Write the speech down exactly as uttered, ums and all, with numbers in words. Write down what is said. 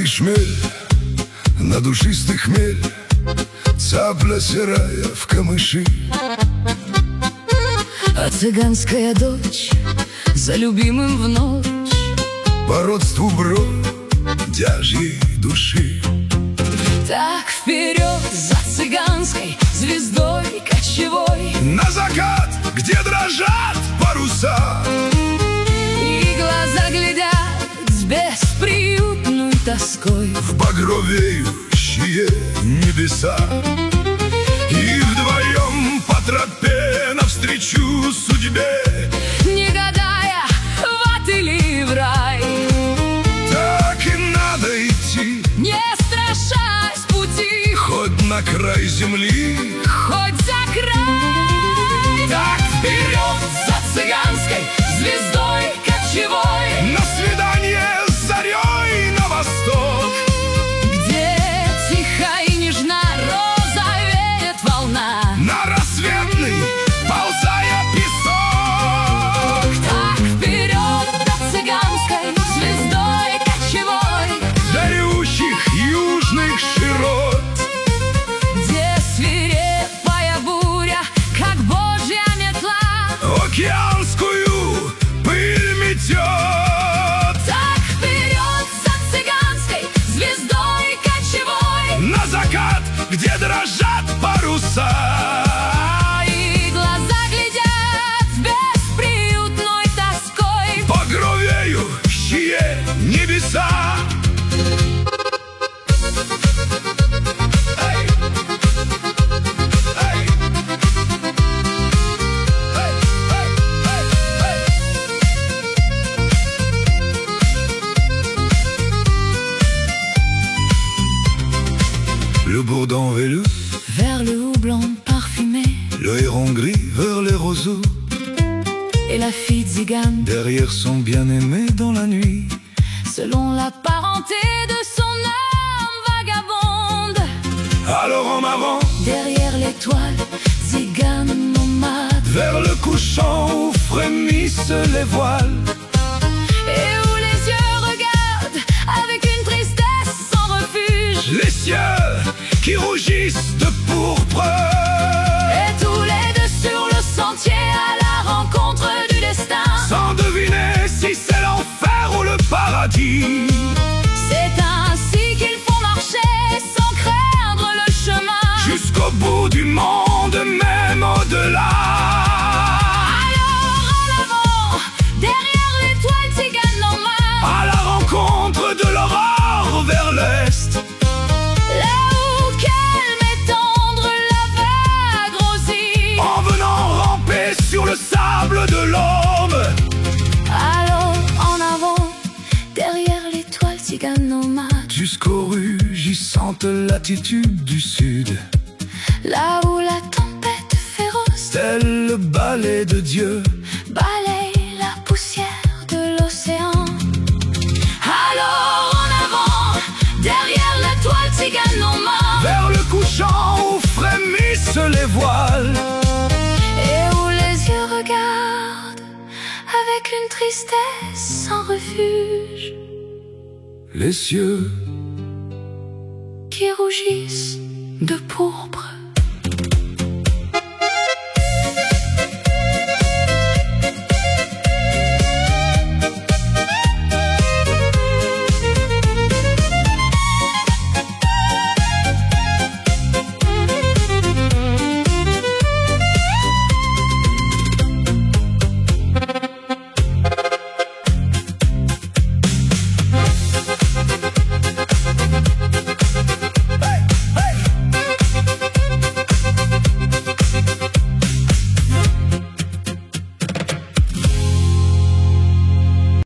Богатый шмель на душистый хмель, цапля серая в камыши. А цыганская дочь за любимым в ночь По родству бродяжьей души. Так вперед за цыганской звездой кочевой, На закат, где дрожат паруса, и глаза глядят с бесприютной тоской в багровеющие небеса. И вдвоем по тропе навстречу судьбе, не гадая, в ад или в рай. так и надо идти, Не страшась пути, хоть на край земли. хоть за край. Так вперед за цыганской звездой кочевой, На свидание с зарей на восток, где тиха и нежна роза веет волна. на рассветный ползая песок. Так вперед за цыганской звездой кочевой, Дарющих южных широт, где свирепая буря, как божья метла, океанскую пыль метет. так вперед за цыганской звездой кочевой, На закат, где дрожат паруса, и глаза глядят с бесприютной тоской. багровеющие небеса. Эй! Эй! Эй! Эй! Эй! Le bourdon velu, Vers le houblon parfumé, le héron gris vers les roseaux, et la fille tzigane, derrière son bien-aimé dans la nuit. selon la parenté de son âme vagabonde. Alors en avant, Derrière l'étoile, tzigane nomade, vers le couchant où frémissent les voiles, et où les yeux regardent avec une tristesse sans refuge, les cieux qui rougissent de pourpre, et tous les deux sur le sentier à la rencontre du destin. sans deviner si c'est l'enfer ou le paradis. C'est ainsi qu'ils font marcher sans craindre le chemin, Jusqu'au bout du monde, même au-delà. alors en avant, derrière l'étoile tzigane nomade, À la rencontre de l'aurore vers l'est, là où calme et tendre la vague rosie. en venant ramper sur le sable de l'aube. Alors en avant, derrière l'étoile tzigane nomade, Jusqu'aux rugissantes latitudes du sud, là où la tempête féroce tel le balai de Dieu, balaye la poussière de l'océan. Alors en avant, derrière l'étoile tzigane nomade, vers le couchant où frémissent les voiles, et où les yeux regardent avec une tristesse sans refuge, les cieux qui rougissent de pourpre.